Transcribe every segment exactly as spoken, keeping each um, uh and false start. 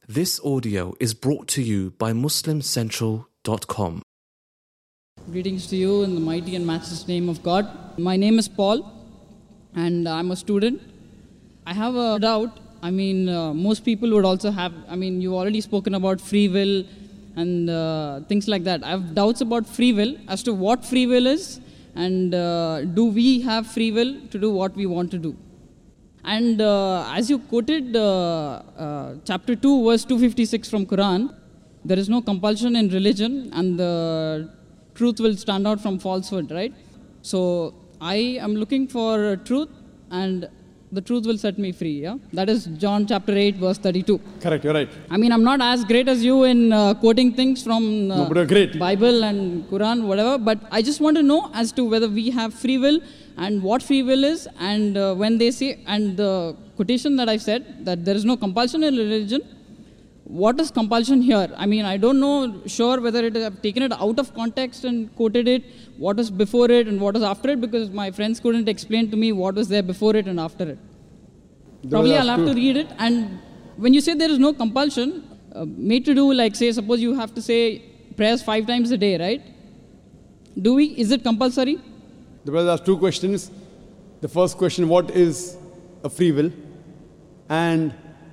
This audio is brought to you by muslim central dot com. Greetings to you in the mighty and matchless name of God. My name is Paul, and I'm a student. I have a doubt. I mean, uh, most people would also have, I mean, you've already spoken about free will and uh, things like that. I have doubts about free will as to what free will is, and uh, do we have free will to do what we want to do. And uh, as you quoted uh, uh, chapter two, verse two fifty-six from Quran, there is no compulsion in religion, and the truth will stand out from falsehood, right? So I am looking for truth, and the truth will set me free, yeah? That is John chapter eight, verse thirty-two. Correct, you're right. I mean, I'm not as great as you in uh, quoting things from uh, no, but you're great. Bible and Quran, whatever, but I just want to know as to whether we have free will and what free will is, and uh, when they say, and the quotation that I said, that there is no compulsion in religion, what is compulsion here? I mean, I don't know sure whether it have taken it out of context and quoted it, what is before it and what is after it, because my friends couldn't explain to me what was there before it and after it. Probably I'll have to read it. And when you say there is no compulsion, uh, made to do, like say, suppose you have to say prayers five times a day, right? Do we? Is it compulsory? The brother asked two questions. The first question, what is a free will? And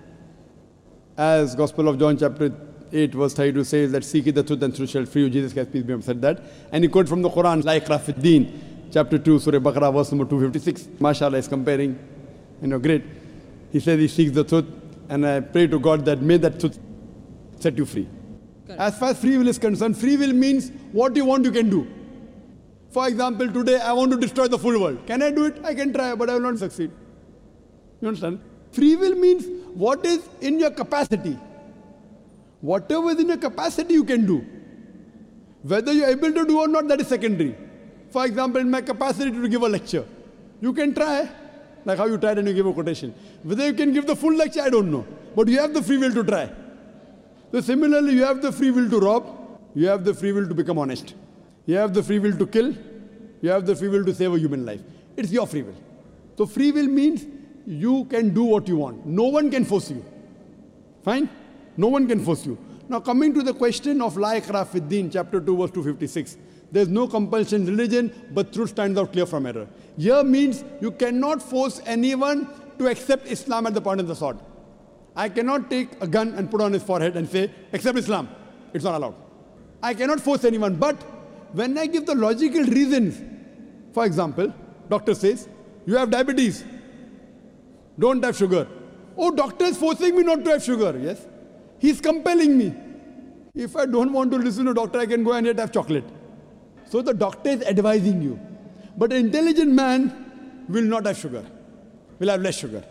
as Gospel of John chapter eight verse thirty-two says that seek ye the truth and truth shall free you. Jesus Christ, peace be upon him, said that. And he quoted from the Quran, La ikrah fid deen, chapter two, Surah Baqarah, verse number two fifty-six. MashaAllah is comparing, you know, great. He says he seeks the truth, and I pray to God that may that truth set you free. Correct. As far as free will is concerned, free will means what you want you can do. For example, today I want to destroy the full world. Can I do it? I can try, but I will not succeed. You understand? Free will means what is in your capacity. Whatever is in your capacity you can do. Whether you are able to do or not, that is secondary. For example, in my capacity to give a lecture, you can try, like how you tried and you give a quotation. Whether you can give the full lecture, I don't know. But you have the free will to try. So similarly, you have the free will to rob, you have the free will to become honest. You have the free will to kill, you have the free will to save a human life. It's your free will. So free will means you can do what you want. No one can force you. Fine? No one can force you. Now coming to the question of La ikrah fid deen, chapter two, verse two fifty-six. There's no compulsion in religion, but truth stands out clear from error. Here means you cannot force anyone to accept Islam at the point of the sword. I cannot take a gun and put on his forehead and say, accept Islam. It's not allowed. I cannot force anyone, but when I give the logical reasons, for example, doctor says, you have diabetes, don't have sugar. Oh, doctor is forcing me not to have sugar. Yes, he's compelling me. If I don't want to listen to doctor, I can go and yet have chocolate. So the doctor is advising you. But an intelligent man will not have sugar, will have less sugar.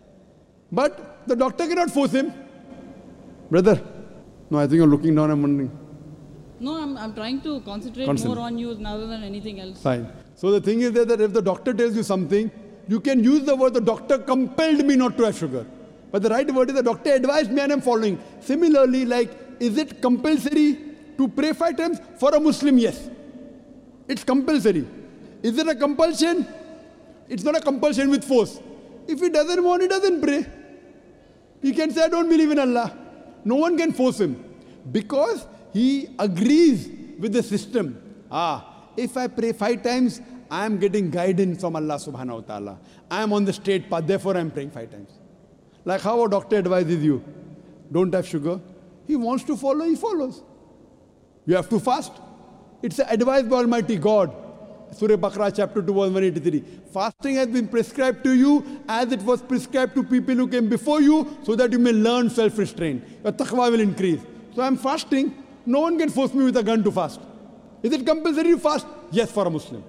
But the doctor cannot force him. Brother, no, I think you're looking down, I'm wondering. No, I'm, I'm trying to concentrate Concentrate. more on you rather than anything else. Fine. So the thing is that, that if the doctor tells you something, you can use the word, the doctor compelled me not to have sugar. But the right word is the doctor advised me and I'm following. Similarly, like, is it compulsory to pray five times? For a Muslim, yes. It's compulsory. Is it a compulsion? It's not a compulsion with force. If he doesn't want, he doesn't pray. He can say, I don't believe in Allah. No one can force him. Because he agrees with the system. Ah, if I pray five times, I am getting guidance from Allah subhanahu wa ta'ala. I am on the straight path, therefore I am praying five times. Like how a doctor advises you, don't have sugar. He wants to follow, he follows. You have to fast. It's advised by Almighty God. Surah Baqarah chapter two verse one eighty-three. Fasting has been prescribed to you as it was prescribed to people who came before you, so that you may learn self-restraint. Your taqwa will increase. So I am fasting. No one can force me with a gun to fast. Is it compulsory to fast? Yes, for a Muslim.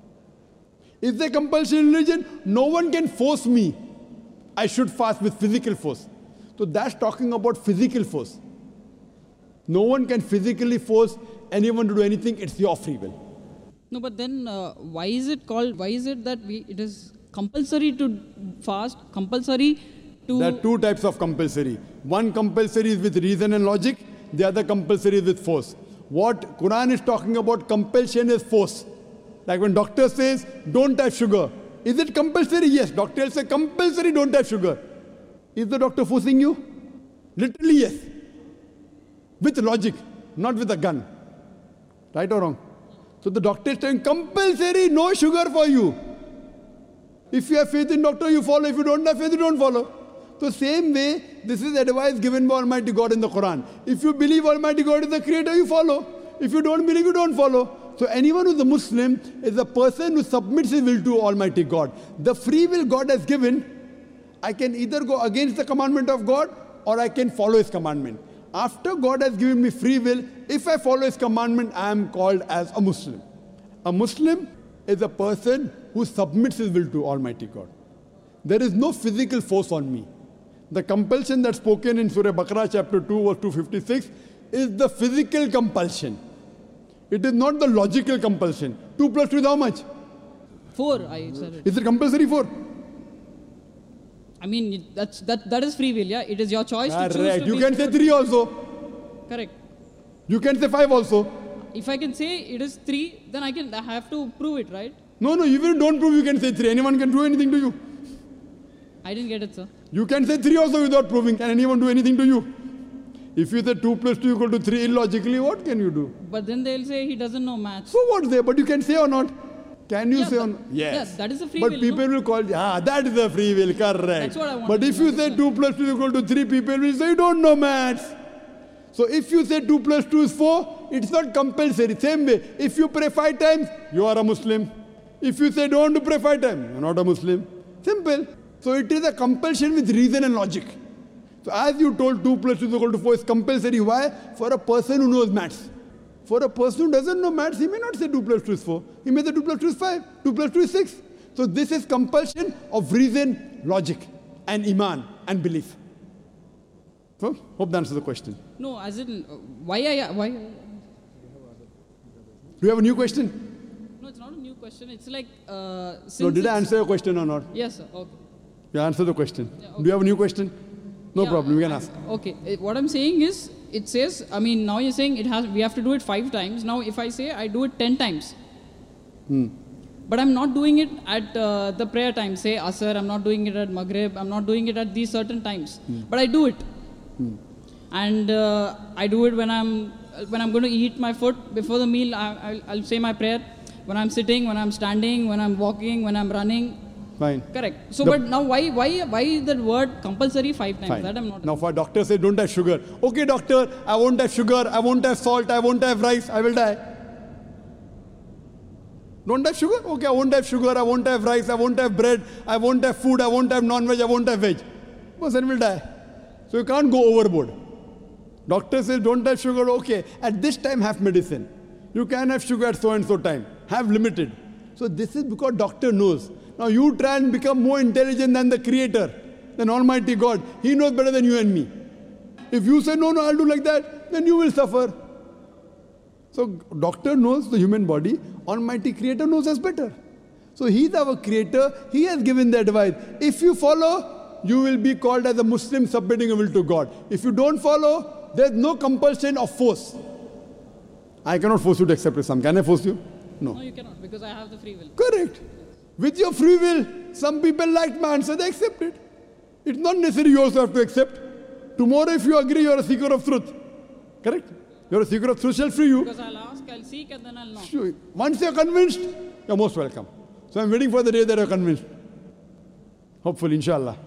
Is there compulsion in religion? No one can force me. I should fast with physical force. So that's talking about physical force. No one can physically force anyone to do anything. It's your free will. No, but then uh, why is it called, why is it that we, it is compulsory to fast, compulsory to... There are two types of compulsory. One compulsory is with reason and logic. The other compulsory is with force. What Quran is talking about, compulsion is force. Like when doctor says, don't have sugar. Is it compulsory? Yes. Doctor say compulsory, don't have sugar. Is the doctor forcing you? Literally, yes. With logic, not with a gun. Right or wrong? So the doctor is saying, compulsory, no sugar for you. If you have faith in doctor, you follow. If you don't have faith, you don't follow. So same way, this is advice given by Almighty God in the Quran. If you believe Almighty God is the creator, you follow. If you don't believe, you don't follow. So anyone who is a Muslim is a person who submits his will to Almighty God. The free will God has given, I can either go against the commandment of God or I can follow His commandment. After God has given me free will, if I follow His commandment, I am called as a Muslim. A Muslim is a person who submits his will to Almighty God. There is no physical force on me. The compulsion that's spoken in Surah Baqarah chapter two verse two fifty-six is the physical compulsion. It is not the logical compulsion. two plus two is how much? Four, I said it. Is it compulsory four? I mean, that's, that, that is free will, yeah? It is your choice to choose Right. to You be can say good. three also. Correct. You can say five also. If I can say it is three, then I can I have to prove it, right? No, no, even if you don't prove, you can say three. Anyone can do anything to you. I didn't get it, sir. You can say three also without proving. Can anyone do anything to you? If you say two plus two equal to three illogically, what can you do? But then they'll say he doesn't know maths. So what's there? But you can say or not? Can you Yeah, say but- or not? Yes. yeah, that is a free but will, people no? will call, ah, that is a free will, correct. That's what I want But to if you say understand. two plus two equal to three, people will say you don't know maths. So if you say two plus two is four, it's not compulsory. Same way, if you pray five times, you are a Muslim. If you say don't pray five times, you're not a Muslim. Simple. So it is a compulsion with reason and logic. So as you told two plus two is equal to four is compulsory. Why? For a person who knows maths. For a person who doesn't know maths, he may not say two plus two is four. He may say two plus two is five. two plus two is six. So this is compulsion of reason, logic, and iman and belief. So hope that answers the question. No, as in, uh, why I, why? Do you have a new question? No, it's not a new question. It's like, uh, since No, did I it's- answer your question or not? Yes, sir. Okay. You answer the question. Yeah, Do you have a new question? No Yeah, problem, you can I- ask. Okay, uh, what I'm saying is, it says, I mean, now you're saying it has, we have to do it five times. Now, if I say I do it ten times, Hmm. but I'm not doing it at uh, the prayer time, say Asr, I'm not doing it at Maghrib, I'm not doing it at these certain times, but I do it. And uh, I do it when I'm when I'm going to eat my food before the meal. I, I'll, I'll say my prayer. When I'm sitting, when I'm standing, when I'm walking, when I'm running. Fine. Correct. So, The- but now why why why is that word compulsory five times? Fine. That I'm not. Now for a doctor say don't have sugar. Okay doctor, I won't have sugar, I won't have salt, I won't have rice, I will die. Don't have sugar? Okay, I won't have sugar, I won't have rice, I won't have bread, I won't have food, I won't have non-veg, I won't have veg. Person will die. So you can't go overboard. Doctor says don't have sugar, okay. At this time have medicine. You can have sugar at so and so time. Have limited. So this is because doctor knows. Now you try and become more intelligent than the creator, than Almighty God. He knows better than you and me. If you say no, no, I'll do like that, then you will suffer. So doctor knows the human body, Almighty Creator knows us better. So He's our Creator, He has given the advice. If you follow, you will be called as a Muslim submitting your will to God. If you don't follow, there's no compulsion of force. I cannot force you to accept Islam. Can I force you? No. No, you cannot because I have the free will. Correct. With your free will, some people liked my answer, they accept it. It's not necessary you also have to accept. Tomorrow if you agree, you're a seeker of truth. Correct? You're a seeker of truth, shall free you. Because I'll ask, I'll seek, and then I'll know. Sure. Once you're convinced, you're most welcome. So I'm waiting for the day that you're convinced. Hopefully, inshallah.